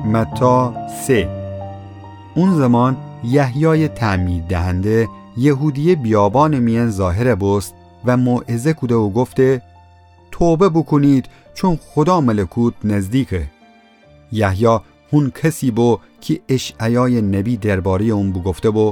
متی 3. اون زمان یحیای تعمید دهنده یهودی بیابان میان ظاهر بست و موعظه کوده و گفته توبه بکنید چون خدا ملکوت نزدیکه. یحیی هون کسی بو که اشعیای نبی درباره اون بگفته بو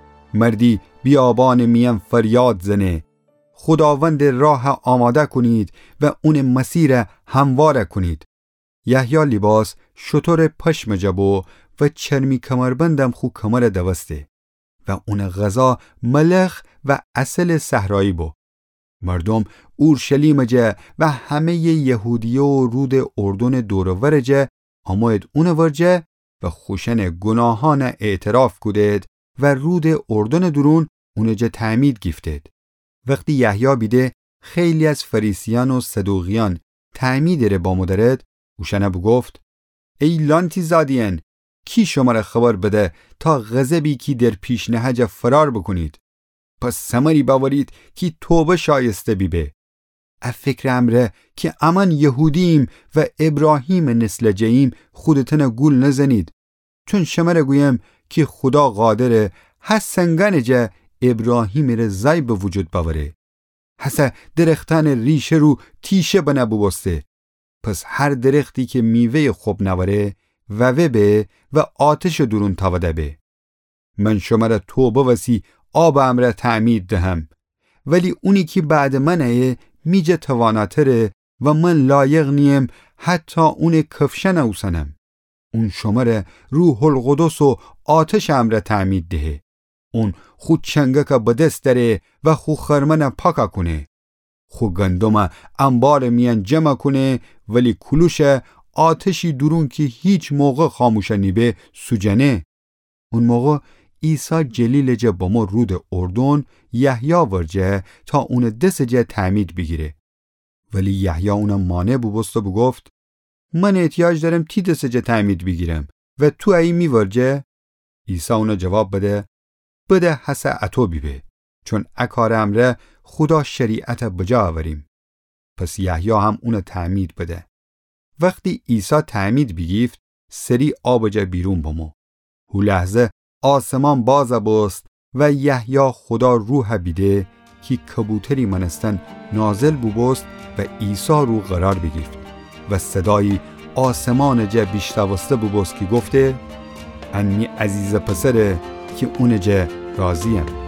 مردی بیابان میان فریاد زنه خداوند راه آماده کنید و اون مسیر هموار کنید. یحیی لباس شتر پشم جبو و چرمی کمربندم خو کمر دوسته و اون غذا ملخ و اصل صحرایی بو. مردم اورشلیم جه و همه یهودیه و رود اردن دورور جه آماید اون ورجه و خوشن گناهان اعتراف کدید و رود اردن درون اونجا تعمید گیفتید. وقتی یحیی بیده خیلی از فریسیان و صدوقیان تعمید ره با مدرد اوشنه بگفت ای لانتی زادین کی شما را خبر بده تا غضبی کی در پیش نهج فرار بکنید. پس سمری باورید کی توبه شایسته بیبه. افکر امره که امان یهودیم و ابراهیم نسل جیم خودتن گول نزنید چون شمره گویم که خدا قادره هست سنگن جه ابراهیم ره زای به وجود باوره هسته درختان ریشه رو تیشه بنه ببسته. پس هر درختی که میوه خوب نوره و به و آتش درون تاوده به. من شما را توبه وسی آب امره تعمید دهم ولی اونی که بعد منه میجه تواناتره و من لایق نیم حتی اون کفشن اوسنم. اون شما را روح القدس و آتش امره تعمید ده. اون خود چنگه که بدست داره و خود خرمن پاکا کنه. خود گندم انبار میان جمع کنه ولی کلوش آتشی درون که هیچ موقع خاموشه نیبه سوجنه. اون موقع عیسی جلیل جه با ما رود اردن یحیی ورجه تا اون دست جه تعمید بگیره. ولی یحیی اونم مانع ببست و بگفت من احتیاج دارم تی دست جه تعمید بگیرم و تو ای می ورجه؟ عیسی اون جواب بده حسه اتو بیبه چون اکار امره خدا شریعت بجا آوریم. پس یحیی هم اون تعمید بده. وقتی عیسی تعمید بگیفت سری آب جه بیرون بمو. هو لحظه آسمان باز بست و یحیی خدا روح بیده که کبوتری منستن نازل بوست و عیسی رو قرار بگیفت و صدایی آسمان جه بیشتوسته بوست که گفته انی عزیز پسره که اون جه راضیم.